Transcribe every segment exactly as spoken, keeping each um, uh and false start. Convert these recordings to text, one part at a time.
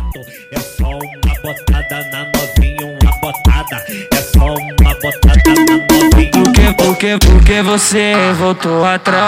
É só uma botada na novinha, uma botada. É só uma botada na novinha. Por que, por que, por que você voltou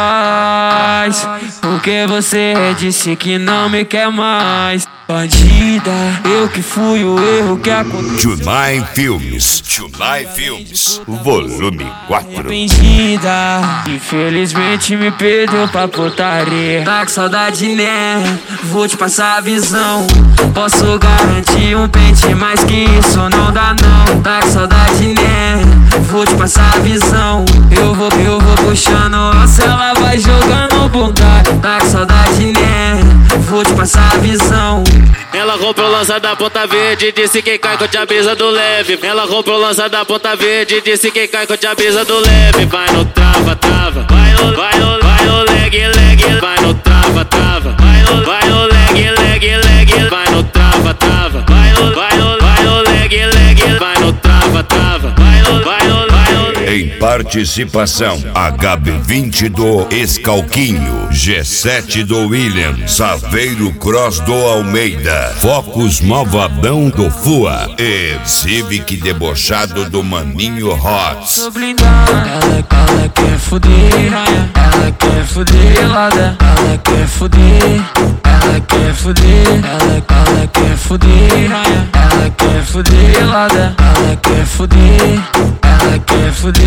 atrás? Por que você disse que não me quer mais? Bandida, eu que fui o erro que aconteceu. Tunai Filmes, Tunai Filmes, volume quatro. Arrependida, infelizmente me perdeu pra putaria. Tá com saudade, né? Vou te passar a visão. Posso garantir um pente, mas que isso não dá não. Tá com saudade, né? Vou te passar a visão. Eu vou, eu vou puxando, nossa, ela vai jogando bunda. Tá com saudade, né? Vou te passar a visão. Ela comprou lança da ponta verde, disse que cai com a brisa do leve. Ela comprou lança da ponta verde, disse que cai com a brisa do leve. Vai no trava, trava, vai no, vai no, vai no leg, leg, vai no trava, trava, vai no, vai no leg, leg, leg, vai no trava, trava, vai no, vai no, vai no leg, leg, vai no trava, trava, vai no, vai no, vai no. Em participação, H B vinte do Escalquinho, G sete do William, Saveiro Cross do Almeida, Focus Malvadão do Fua e Civic Debochado do Maninho Hot. Sou blindada, ela, ela quer fuder, ela quer fuder, ela, ela quer fuder, ela quer fuder, ela, ela quer fuder, ela quer fuder, ela, ela quer fuder, ela quer fuder.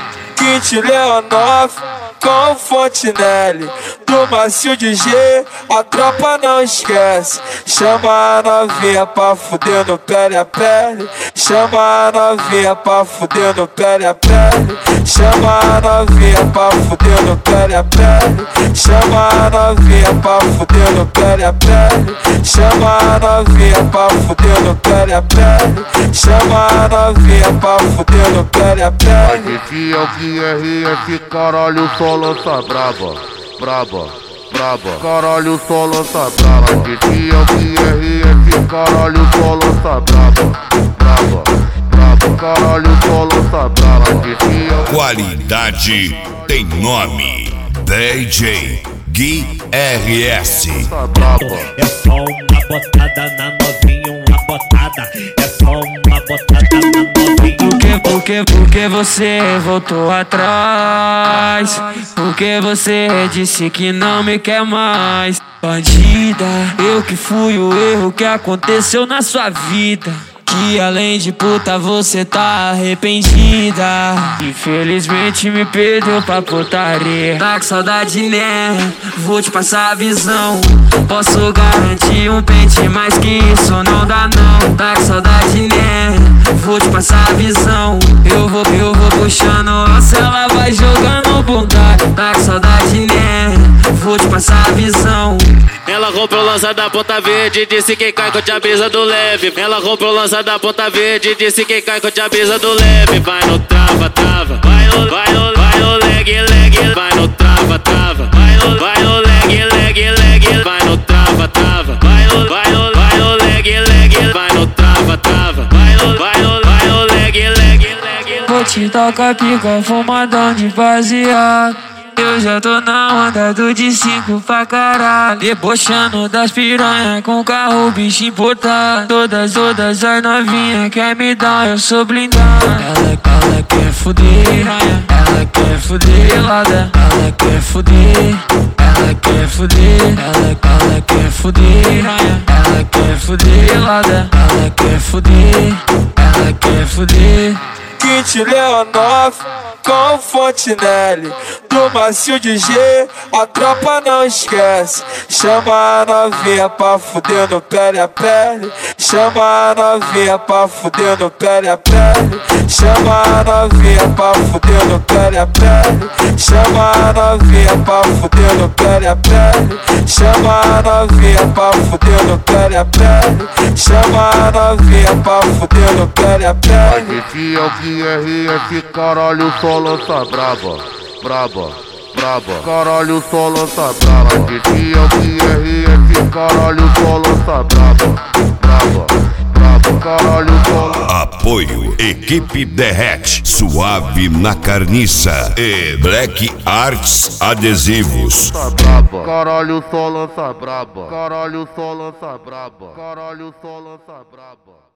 Kit Leonov com Fontenelle, do macio de G, a tropa não esquece. Chama a novinha pra fuder no pele a pele. Chama a novinha pra fuder no pele a pele. Chama a novinha pra fuder no pele a pele. Chama a novinha pra fuder no pele a pele. Chama a novinha pra fuder no pele a pele. Chama a novinha pra fuder no pele a pele. Esse é o Q R F, caralho, só lança braba, braba, braba. Caralho, só lança braba. Esse é o Q R F, caralho, só lança braba, braba, braba. Caralho, só lança braba. Esse é o... Qualidade tem nome, D J Gui R S. É só uma botada na novinha, uma botada. É só uma botada na novinha. Por que, por que, por que você voltou atrás? Por que você disse que não me quer mais? Bandida, eu que fui o erro que aconteceu na sua vida. Que além de puta você tá arrependida. Infelizmente me perdeu pra putaria. Tá com saudade, né? Vou te passar a visão. Posso garantir um pente, mas que isso não dá não. Tá com saudade, né? Vou te passar a visão. Eu vou, eu vou puxando, nossa, ela vai jogando bunda. Tá com saudade, né? Vou te passar a visão. Ela comprou lança da ponta verde, disse que cai com a brisa do leve. Ela comprou lança da ponta verde, disse que cai com a brisa do leve. Vai no trava, trava, vai no, vai no, vai no leg, leg, vai no trava, trava, vai no, vai no leg, leg, leg, vai no trava, trava, vai no, vai no, vai no leg, leg, vai no trava, trava, vai no, vai no, vai no leg, leg, leg. Vou te tocar pica fumadão de baseado. Eu já tô na onda do de cinco pra caralho. Debochando das piranha com carro bicho importado. Todas, todas as novinhas quer me dar, eu sou blindado. Ela, ela quer fuder, ela quer fuder, ela, ela quer fuder, ela quer fuder, ela, ela quer fuder, ela quer fuder, ela, ela quer fuder, ela quer fuder. Kit Leonov com Fontenelle, do macio de G, a tropa não esquece. Chama a novinha pra fuder no pele a pele. Chama a novinha pra fuder no pele a pele. Chama a novinha pra fuder no pele a pele. Chama a novinha pra fuder no pele a pele. Chama a novinha pra fuder no pele a pele. Chama a novinha pra fuder no pele a pele. Esse é o Q R F, caralho, só lança braba, braba, braba. Caralho, só lança braba. Esse é o Q R F, caralho, só lança braba, braba, braba. Caralho, só lança... Apoio Equipe Derrete, Suave na Carniça e Black Arts Adesivos. Caralho, só lança braba. Caralho, só lança braba. Caralho, só lança braba.